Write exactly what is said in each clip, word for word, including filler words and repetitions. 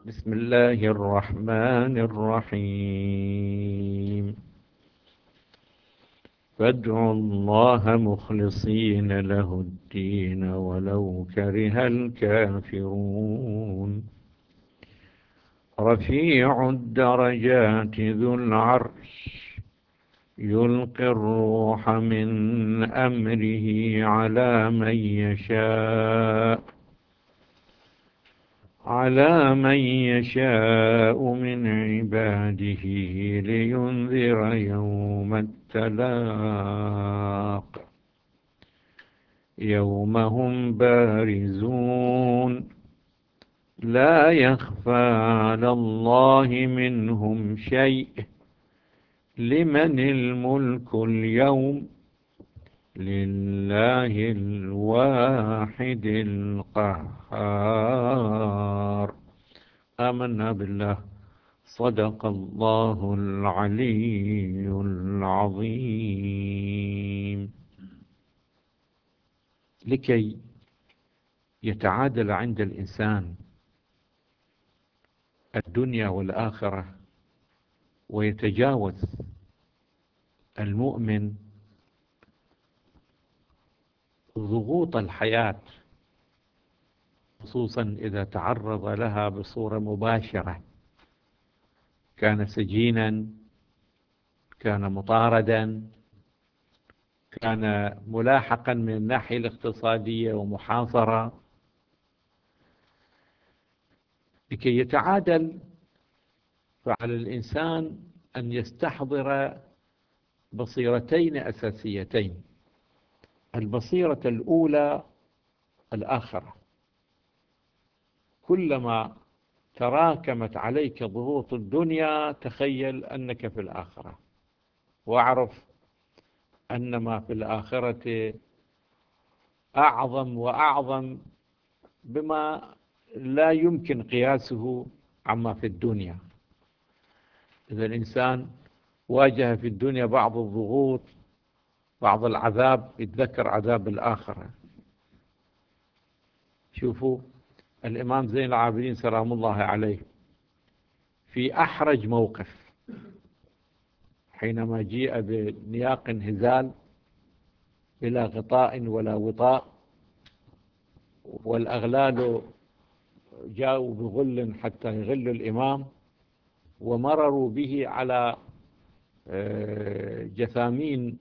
بسم الله الرحمن الرحيم. فادعوا الله مخلصين له الدين ولو كره الكافرون. رفيع الدرجات ذو العرش يلقي الروح من أمره على من يشاء على من يشاء من عباده لينذر يوم التلاق يوم هم بارزون لا يخفى على الله منهم شيء. لمن الملك اليوم؟ لله الواحد القهار. آمنا بالله. صدق الله العلي العظيم. لكي يتعادل عند الإنسان الدنيا والآخرة ويتجاوز المؤمن ضغوط الحياة، خصوصا إذا تعرض لها بصورة مباشرة، كان سجينا، كان مطاردا، كان ملاحقا من الناحية الاقتصادية ومحاصرة. لكي يتعادل فعلى الإنسان أن يستحضر بصيرتين أساسيتين. البصيرة الأولى الآخرة. كلما تراكمت عليك ضغوط الدنيا تخيل أنك في الآخرة، واعرف أن ما في الآخرة أعظم وأعظم بما لا يمكن قياسه عما في الدنيا. إذا الإنسان واجه في الدنيا بعض الضغوط، بعض العذاب، يتذكر عذاب الآخرة. شوفوا الإمام زين العابدين سلام الله عليه في أحرج موقف حينما جيء بنياق هزال بلا غطاء ولا وطاء، والأغلال جاءوا بغل حتى يغلوا الإمام، ومرروا به على جثامين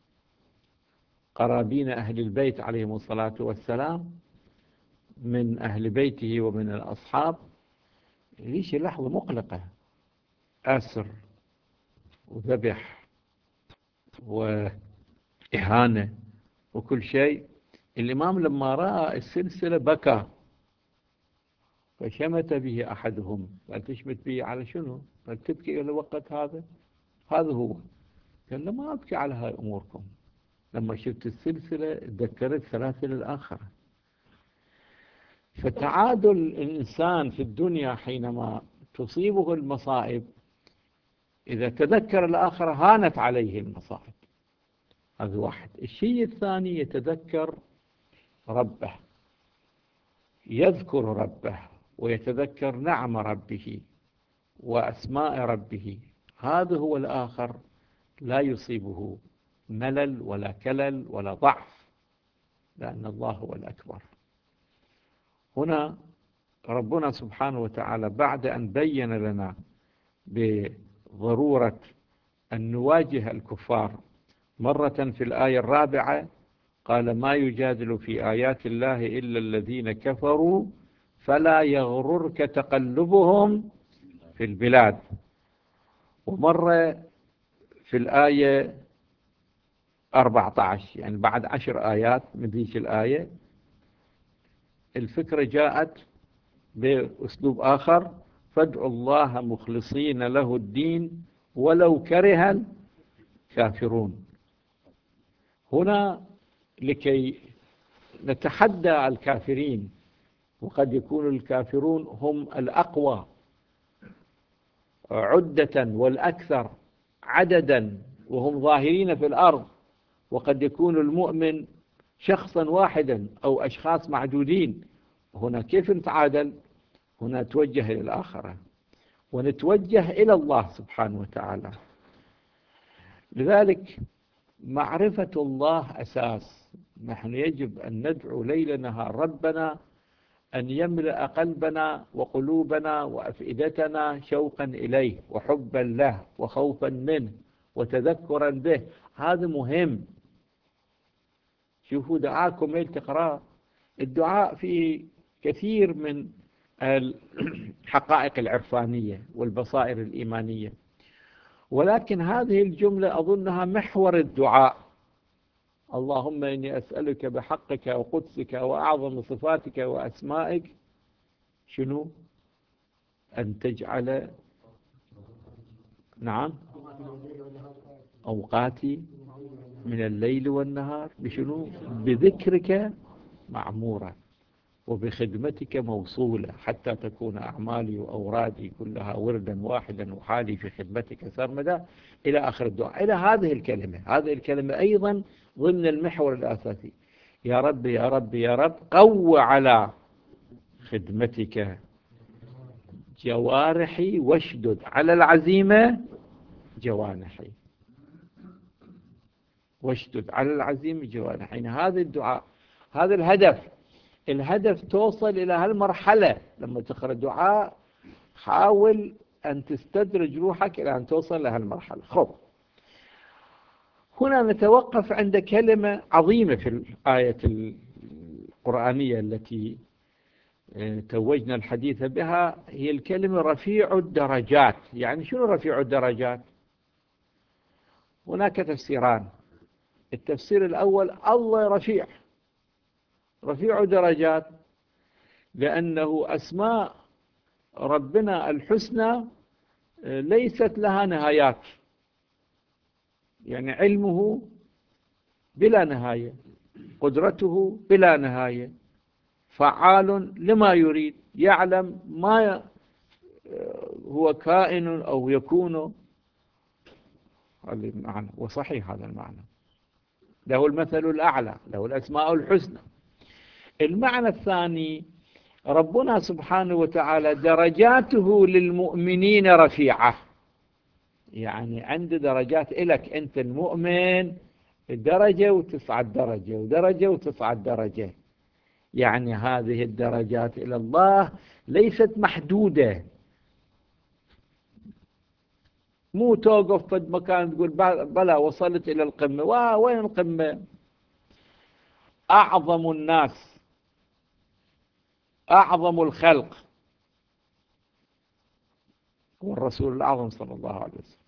قرابين أهل البيت عليهم الصلاة والسلام من أهل بيته ومن الأصحاب. ليش لحظة مقلقة، أسر وذبح وإهانة وكل شيء. الإمام لما رأى السلسلة بكى، فشمت به أحدهم، قال تشمت به على شنو؟ قال تبكي إلى وقت هذا؟ هذا هو. قال له ما أبكي على هاي أموركم، لما شفت السلسلة تذكرت سلاسل الآخرة. فتعادل الإنسان في الدنيا حينما تصيبه المصائب، إذا تذكر الآخرة هانت عليه المصائب. هذا واحد. الشيء الثاني يتذكر ربه، يذكر ربه ويتذكر نعم ربه وأسماء ربه. هذا هو الآخر، لا يصيبه ملل ولا كلل ولا ضعف، لأن الله هو الأكبر. هنا ربنا سبحانه وتعالى بعد أن بين لنا بضرورة أن نواجه الكفار مرة في الآية الرابعة قال ما يجادل في آيات الله إلا الذين كفروا فلا يغررك تقلبهم في البلاد. ومرة في الآية أربعة عشر، يعني بعد عشر آيات من ذيك الآية الفكرة جاءت بأسلوب آخر: فادعوا الله مخلصين له الدين ولو كره الكافرون. هنا لكي نتحدى الكافرين، وقد يكون الكافرون هم الأقوى عدة والأكثر عددا وهم ظاهرين في الأرض، وقد يكون المؤمن شخصا واحدا أو أشخاص معدودين. هنا كيف نتعادل؟ هنا توجه إلى الآخرة، ونتوجه إلى الله سبحانه وتعالى. لذلك معرفة الله أساس. نحن يجب أن ندعو ليل نهار ربنا أن يملأ قلبنا وقلوبنا وأفئدتنا شوقا إليه وحبا له وخوفا منه وتذكرا به. هذا مهم. شوفوا دعاكم ليل تقرأ الدعاء في كثير من الحقائق العرفانية والبصائر الإيمانية، ولكن هذه الجملة أظنها محور الدعاء. اللهم إني أسألك بحقك وقدسك وأعظم صفاتك وأسمائك شنو؟ أن تجعل نعم أوقاتي من الليل والنهار بشنو؟ بذكرك معمورة وبخدمتك موصولة، حتى تكون أعمالي وأورادي كلها وردا واحدا وحالي في خدمتك سرمدا، إلى آخر الدعاء، إلى هذه الكلمة. هذه الكلمة أيضا ضمن المحور الأساسي. يا رب يا رب يا رب قو على خدمتك جوارحي واشدد على العزيمة جوانحي. واشدد على العزيمة جوانحي. هذا الدعاء، هذا الهدف. الهدف توصل إلى هالمرحلة. لما تقرأ الدعاء حاول أن تستدرج روحك إلى أن توصل لهالمرحلة. خب، هنا نتوقف عند كلمة عظيمة في الآية القرآنية التي توجنا الحديث بها، هي الكلمة رفيع الدرجات. يعني شنو رفيع الدرجات؟ هناك تفسيران. التفسير الأول الله رفيع، رفيع درجات لأنه أسماء ربنا الحسنى ليست لها نهايات، يعني علمه بلا نهاية، قدرته بلا نهاية، فعال لما يريد، يعلم ما هو كائن أو يكون. هذا المعنى، وصحيح هذا المعنى. له المثل الأعلى، له الأسماء الحسنى. المعنى الثاني، ربنا سبحانه وتعالى درجاته للمؤمنين رفيعة. يعني عند درجات إلك أنت المؤمن درجة وتصعد درجة ودرجة وتصعد درجة. يعني هذه الدرجات إلى الله ليست محدودة. مو توقف في مكان تقول بلا وصلت إلى القمة. وين القمة؟ أعظم الناس، أعظم الخلق هو الرسول الأعظم صلى الله عليه وسلم.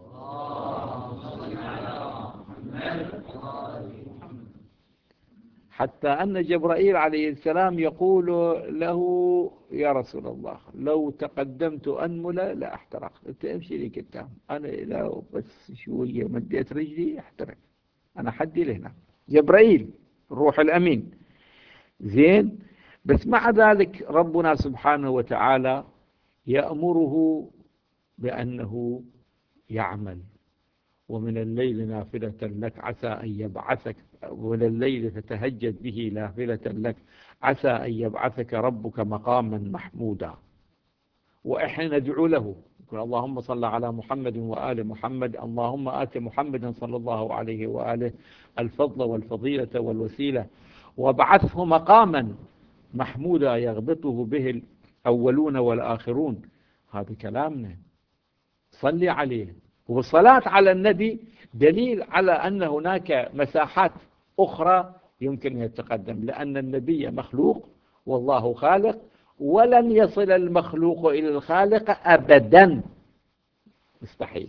حتى أن جبرائيل عليه السلام يقول له يا رسول الله لو تقدمت أنملة لأحترق. أنت امشي لي قدام، أنا لو بس شوية مديت رجلي أحترق، أنا حدي لهنا. جبرائيل الروح الأمين. زين، بس مع ذلك ربنا سبحانه وتعالى يأمره بأنه يعمل ومن الليل نافلة لك عسى أن يبعثك، ومن الليل فتهجد به نافلة لك عسى أن يبعثك ربك مقاما محمودا. وإحنا ندعو له يقول اللهم صل على محمد وآل محمد، اللهم آت محمد صلى الله عليه وآله الفضل والفضيلة والوسيلة وابعثه مقاما محمودا يغبطه به الأولون والآخرون. هذا كلامنا. صلي عليه. والصلاة على النبي دليل على أن هناك مساحات أخرى يمكن أن يتقدم، لأن النبي مخلوق والله خالق، ولن يصل المخلوق إلى الخالق أبدا. مستحيل،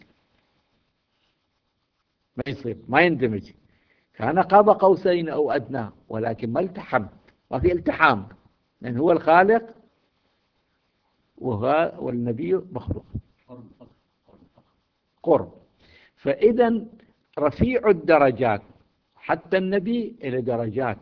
ما يصير، ما يندمج. كان قاب قوسين أو أدنى، ولكن ما التحم، ما في التحام، لأن هو الخالق والنبي مخلوق قرب. فإذا رفيع الدرجات، حتى النبي إلى درجات،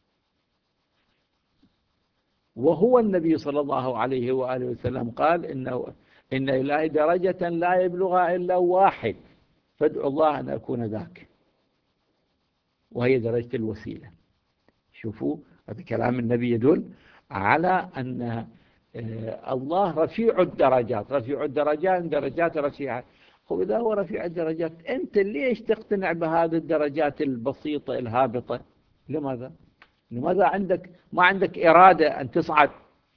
وهو النبي صلى الله عليه وآله وسلم قال إنه إن إلهي درجة لا يبلغها إلا واحد، فادعوا الله أن أكون ذاك، وهي درجة الوسيلة. شوفوا هذا كلام النبي يدل على أن آه الله رفيع الدرجات، رفيع الدرجات درجات رفيعة. هو إذا هو رفيع الدرجات، أنت ليش تقتنع بهذه الدرجات البسيطة الهابطة؟ لماذا؟ لماذا عندك ما عندك إرادة أن تصعد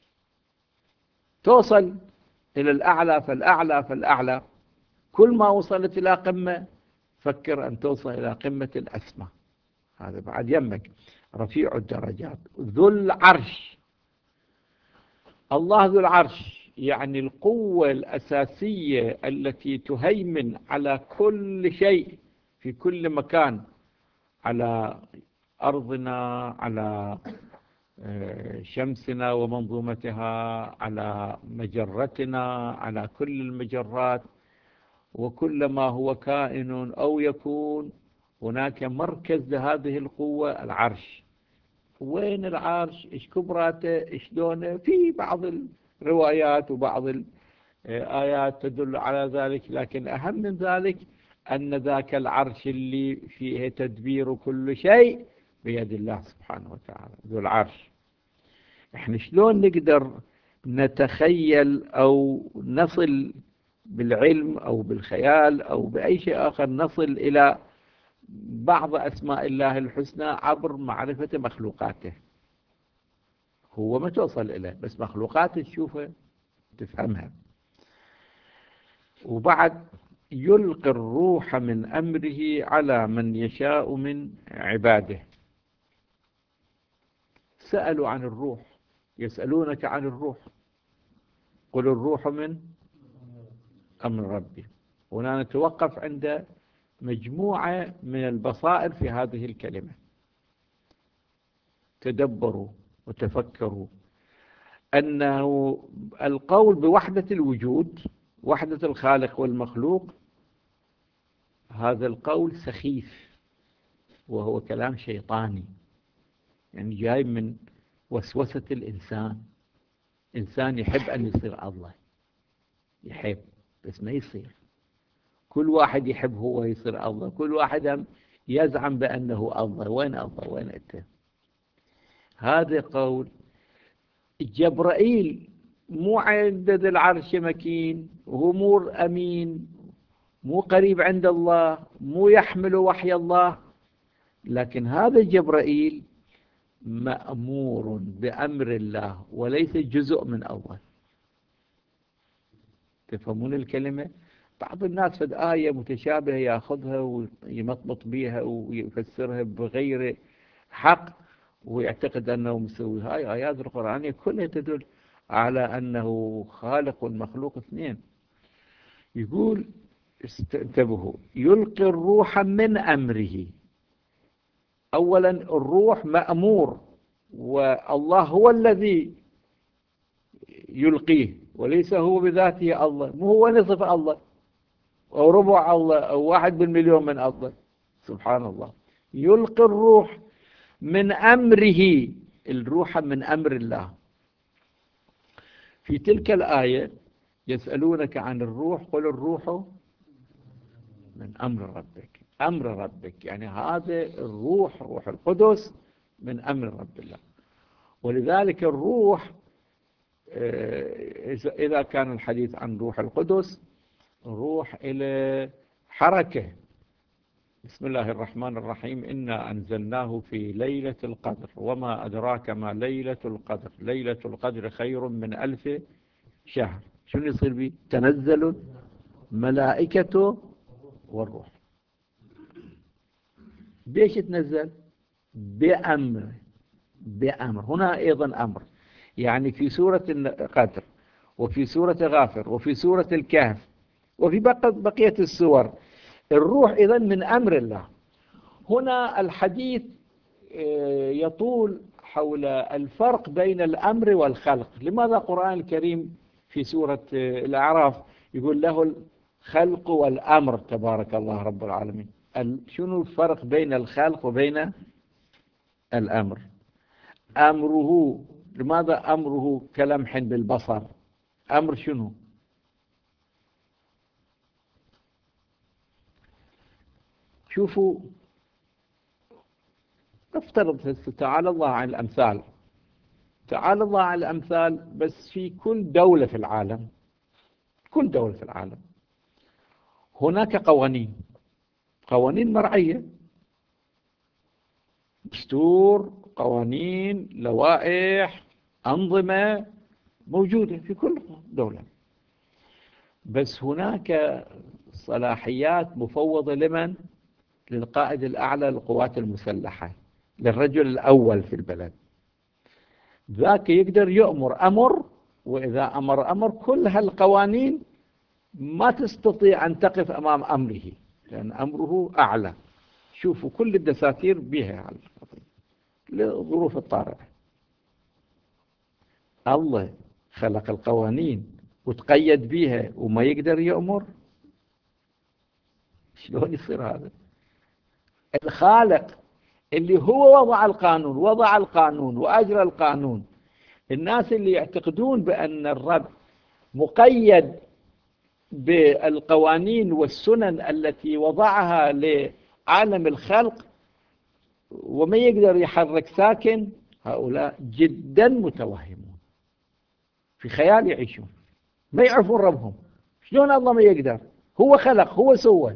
توصل إلى الأعلى فالأعلى فالأعلى؟ كل ما وصلت إلى قمة فكر أن توصل إلى قمة الأسمى. هذا بعد يمك رفيع الدرجات ذو العرش. الله ذو العرش يعني القوة الأساسية التي تهيمن على كل شيء في كل مكان، على أرضنا، على شمسنا ومنظومتها، على مجرتنا، على كل المجرات، وكل ما هو كائن أو يكون هناك مركز لهذه القوة، العرش. وين العرش؟ إيش كبراته؟ إيش لونه؟ في بعض الروايات وبعض الآيات تدل على ذلك، لكن أهم من ذلك أن ذاك العرش اللي فيه تدبير كل شيء بيد الله سبحانه وتعالى، ذو العرش. احنا شلون نقدر نتخيل أو نصل بالعلم أو بالخيال أو بأي شيء آخر نصل إلى بعض أسماء الله الحسنى عبر معرفة مخلوقاته؟ هو ما توصل إليه، بس مخلوقاته تشوفه تفهمها. وبعد يلقي الروح من أمره على من يشاء من عباده. سألوا عن الروح، يسألونك عن الروح، قل الروح من أمر ربي. هنا نتوقف عند مجموعة من البصائر في هذه الكلمة. تدبروا وتفكروا أنه القول بوحدة الوجود، وحدة الخالق والمخلوق، هذا القول سخيف وهو كلام شيطاني، يعني جاي من وسوسة الإنسان. إنسان يحب أن يصير الله، يحب بس ما يصير. كل واحد يحب هو يصير الله، كل واحد يزعم بأنه الله. وين الله؟ وين أنت؟ هذا قول. جبرائيل مو عند ذي العرش مكين، وهو مو أمين، مو قريب عند الله، مو يحمل وحي الله، لكن هذا جبرائيل مأمور بأمر الله وليس جزء من الله. تفهمون الكلمة؟ بعض الناس فد آية متشابهة يأخذها ويمطمط بها ويفسرها بغير حق ويعتقد أنه مسوي. هاي آيات القرآنية كلها تدل على أنه خالق والمخلوق اثنين. يقول انتبهوا، يلقي الروح من أمره. أولا الروح مأمور، والله هو الذي يلقيه، وليس هو بذاته الله. مو هو نصف الله أو ربع الله أو واحد بالمليون من الله. سبحان الله. يلقي الروح من أمره، الروح من أمر الله. في تلك الآية يسألونك عن الروح قل الروح من أمر ربك. أمر ربك يعني هذا الروح، روح القدس، من أمر رب الله. ولذلك الروح إذا كان الحديث عن روح القدس، روح إلى حركة. بسم الله الرحمن الرحيم إنا أنزلناه في ليلة القدر وما أدراك ما ليلة القدر ليلة القدر خير من ألف شهر. شنو يصير به؟ تنزل ملائكة والروح. بيش تنزل؟ بأمر. بأمر. هنا أيضا أمر، يعني في سورة القدر وفي سورة غافر وفي سورة الكهف وفي بقية السور الروح إذن من أمر الله. هنا الحديث يطول حول الفرق بين الأمر والخلق. لماذا القرآن الكريم في سورة الأعراف يقول له الخلق والأمر تبارك الله رب العالمين؟ شنو الفرق بين الخلق وبين الأمر؟ أمره، لماذا أمره كلمح بالبصر؟ أمر شنو؟ شوفوا، نفترض تعالى الله عن الأمثال. تعالى الله على الأمثال، بس في كل دولة في العالم، كل دولة في العالم هناك قوانين، قوانين مرعية، دستور، قوانين، لوائح، أنظمة موجودة في كل دولة. بس هناك صلاحيات مفوضة لمن؟ للقائد الأعلى للقوات المسلحة، للرجل الأول في البلد. ذاك يقدر يؤمر أمر، وإذا أمر أمر كل هالقوانين ما تستطيع أن تقف أمام أمره، لأن أمره أعلى. شوفوا كل الدساتير بها على لظروف الطارئة. الله خلق القوانين وتقيد بها وما يقدر يأمر، شلون يصير هذا؟ الخالق اللي هو وضع القانون، وضع القانون وأجرى القانون. الناس اللي يعتقدون بأن الرب مقيد بالقوانين والسنن التي وضعها لعالم الخلق وما يقدر يحرك ساكن، هؤلاء جدا متوهمون، في خيال يعيشون، ما يعرفون ربهم. شلون الله ما يقدر؟ هو خلق، هو سوى،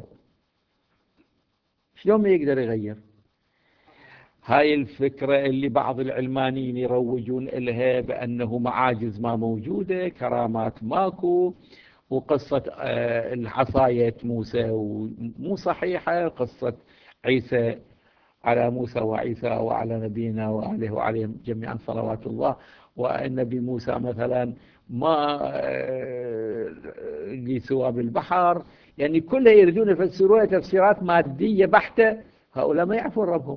شلون ما يقدر يغير؟ هاي الفكرة اللي بعض العلمانيين يروجون إلها بأنه معاجز ما موجودة، كرامات ماكو، وقصة العصاية موسى ومو صحيحة، قصة عيسى على موسى وعيسى وعلى نبينا وآله وعليهم جميعا صلوات الله، والنبي موسى مثلا ما لي سوى بالبحر، يعني كلها يريدون يفسروها تفسيرات مادية بحتة. هؤلاء ما يعرفون ربهم،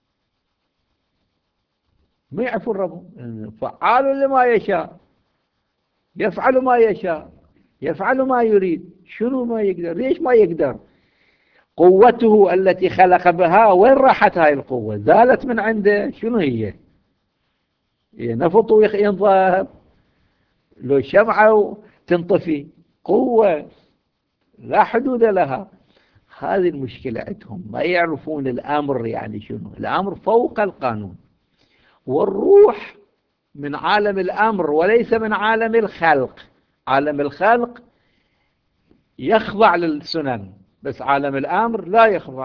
ما يعرفون ربهم. فعال لما يشاء، يفعل ما يشاء، يفعل ما يريد. شنو ما يقدر؟ ليش ما يقدر؟ قوته التي خلق بها وين راحت هاي القوة؟ زالت من عنده. شنو هي؟ نفط وينضرب، لو شمعة تنطفي، قوة لا حدود لها. هذه المشكلة عندهم، ما يعرفون الأمر يعني شنو. الأمر فوق القانون، والروح من عالم الأمر وليس من عالم الخلق. عالم الخلق يخضع للسنن، بس عالم الأمر لا يخضع.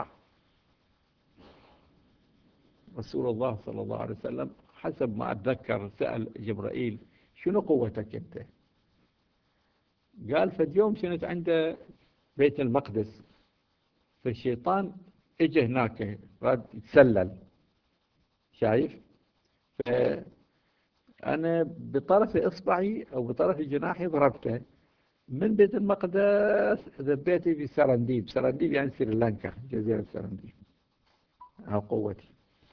رسول الله صلى الله عليه وسلم حسب ما أتذكر سأل جبرائيل شنو قوتك أنت؟ قال فد يوم كنت عند بيت المقدس، فالشيطان اجى هناك راد يتسلل، شايف؟ فأنا بطرف إصبعي أو بطرف جناحي ضربته من بيت المقدس، ذبيته في سرنديب. سرنديب يعني سريلانكا، جزيرة سرنديب. ها قوتي.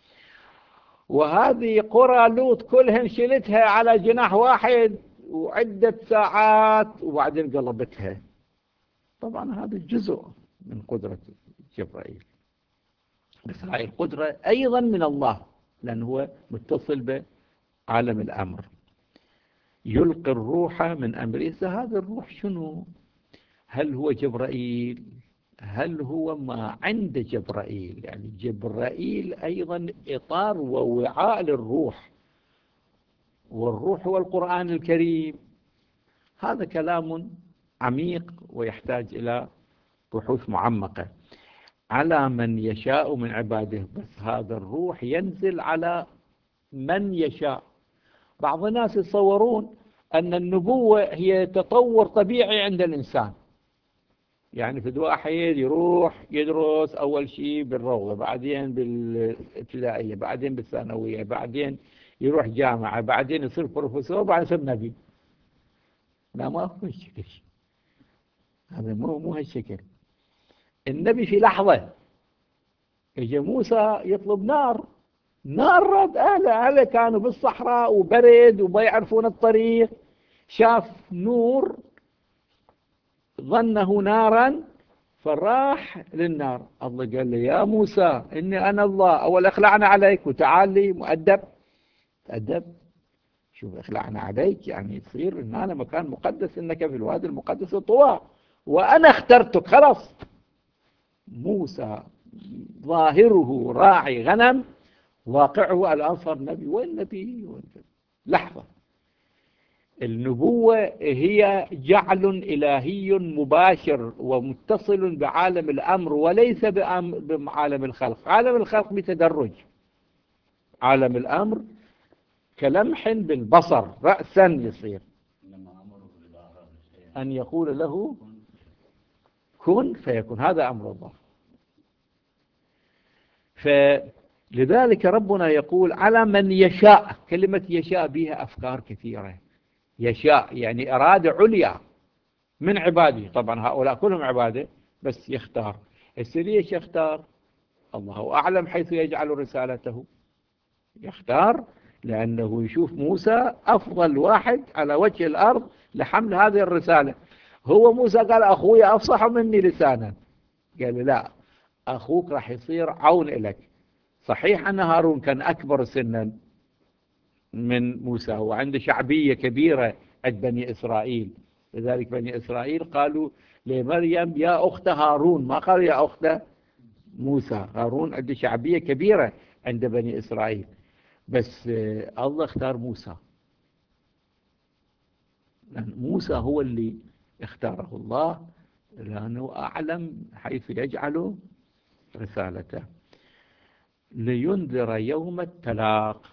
وهذه قرى لوط كلهن شلتها على جناح واحد وعدة ساعات وبعدين قلبتها. طبعا هذا جزء من قدرة جبرائيل، بس هاي القدرة أيضا من الله، لأنه هو متصل بعالم الأمر. يلقي الروح من أمره. هذا الروح شنو؟ هل هو جبرائيل؟ هل هو ما عند جبرائيل؟ يعني جبرائيل أيضا إطار ووعاء للروح، والروح هو القرآن الكريم. هذا كلام عميق ويحتاج إلى بحوث معمقة على من يشاء من عباده. بس هذا الروح ينزل على من يشاء. بعض الناس يتصورون أن النبوة هي تطور طبيعي عند الإنسان، يعني في واحد يروح يدرس أول شيء بالروضة، بعدين بالابتدائية، بعدين بالثانوية، بعدين يروح جامعة، بعدين يصير بروفيسور، بعدين يصير نبي. لا، ما هو هالشكل، هذا مو مو هالشكل. النبي في لحظة اجى موسى يطلب نار، نار رد أهله، أهله كانوا بالصحراء وبرد وما يعرفون الطريق، شاف نور ظنه نارا فراح للنار. الله قال له يا موسى إني أنا الله، أول اخلعنا عليك وتعال لي مؤدب. تأدب؟ شوف، اخلعنا عليك يعني يصير إن أنا مكان مقدس، إنك في الوادي المقدس طوى وأنا اخترتك. خلاص. موسى ظاهره راعي غنم، واقعه الآن صار نبي. وين نبي؟ لحظة. النبوة هي جعل إلهي مباشر ومتصل بعالم الأمر وليس بعالم الخلق. عالم الخلق بتدرج، عالم الأمر كلمح بالبصر رأسا يصير، أن يقول له كن فيكون، هذا أمر الله. فلذلك ربنا يقول على من يشاء. كلمة يشاء بها أفكار كثيرة. يشاء يعني إرادة عليا من عباده، طبعا هؤلاء كلهم عباده، بس يختار. ليش يختار؟ الله أعلم حيث يجعل رسالته. يختار لأنه يشوف موسى أفضل واحد على وجه الأرض لحمل هذه الرسالة. هو موسى قال أخوي أفصح مني لسانا، قال لا، أخوك راح يصير عون لك. صحيح أن هارون كان أكبر سنا من موسى وعنده شعبية كبيرة عند بني إسرائيل، لذلك بني إسرائيل قالوا لمريم يا أخت هارون، ما قالوا يا أخت موسى. هارون عنده شعبية كبيرة عند بني إسرائيل، بس الله اختار موسى، لأن موسى هو اللي اختاره الله، لأنه أعلم حيث يجعل رسالته. لينذر يوم التلاق.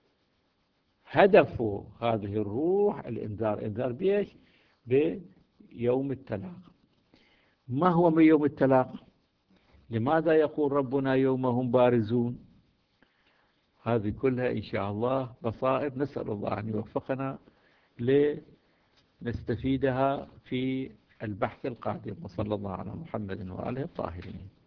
هدف هذه الروح الإنذار. إنذار بيش؟ بيوم التلاق. ما هو من يوم التلاق؟ لماذا يقول ربنا يوم هم بارزون؟ هذه كلها إن شاء الله بصائر، نسأل الله أن يوفقنا لنستفيدها في البحث القادم. وصلى الله على محمد وآله الطاهرين.